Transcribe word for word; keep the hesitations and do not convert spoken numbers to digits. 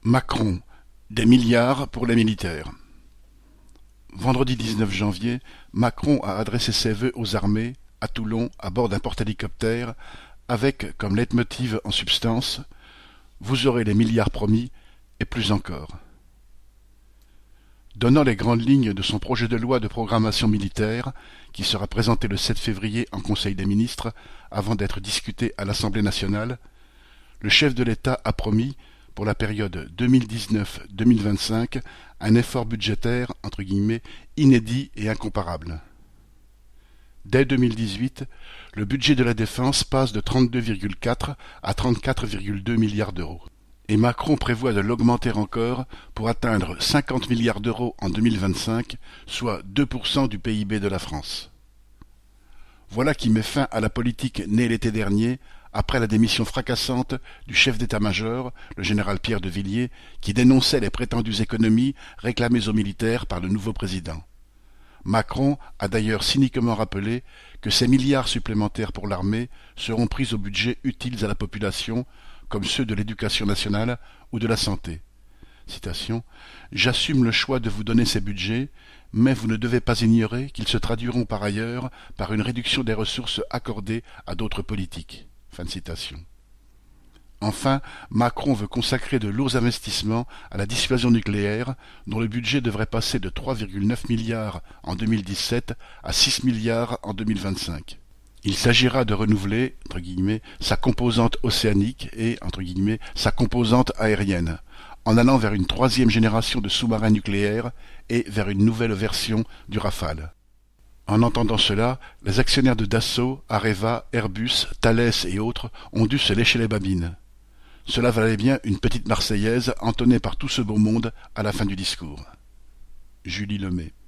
Macron, des milliards pour les militaires. Vendredi dix-neuf janvier, Macron a adressé ses vœux aux armées, à Toulon, à bord d'un porte-hélicoptère, avec comme leitmotiv en substance « Vous aurez les milliards promis, et plus encore ». Donnant les grandes lignes de son projet de loi de programmation militaire, qui sera présenté le sept février en Conseil des ministres avant d'être discuté à l'Assemblée nationale, le chef de l'État a promis, pour la période deux mille dix-neuf à deux mille vingt-cinq, un effort budgétaire entre guillemets inédit et incomparable. Dès deux mille dix-huit, le budget de la défense passe de trente-deux virgule quatre à trente-quatre virgule deux milliards d'euros. Et Macron prévoit de l'augmenter encore pour atteindre cinquante milliards d'euros en deux mille vingt-cinq, soit deux pour cent du P I B de la France. Voilà qui met fin à la politique née l'été dernier, après la démission fracassante du chef d'état-major, le général Pierre de Villiers, qui dénonçait les prétendues économies réclamées aux militaires par le nouveau président. Macron a d'ailleurs cyniquement rappelé que ces milliards supplémentaires pour l'armée seront pris au budget utiles à la population, comme ceux de l'éducation nationale ou de la santé. Citation, « J'assume le choix de vous donner ces budgets, mais vous ne devez pas ignorer qu'ils se traduiront par ailleurs par une réduction des ressources accordées à d'autres politiques. » Fin de citation. Enfin, Macron veut consacrer de lourds investissements à la dissuasion nucléaire, dont le budget devrait passer de trois virgule neuf milliards en deux mille dix-sept à six milliards en deux mille vingt-cinq. Il s'agira de renouveler, entre guillemets, sa composante océanique et, entre guillemets, sa composante aérienne, en allant vers une troisième génération de sous-marins nucléaires et vers une nouvelle version du Rafale. En entendant cela, les actionnaires de Dassault, Areva, Airbus, Thales et autres ont dû se lécher les babines. Cela valait bien une petite Marseillaise entonnée par tout ce beau monde à la fin du discours. Julie Lemay.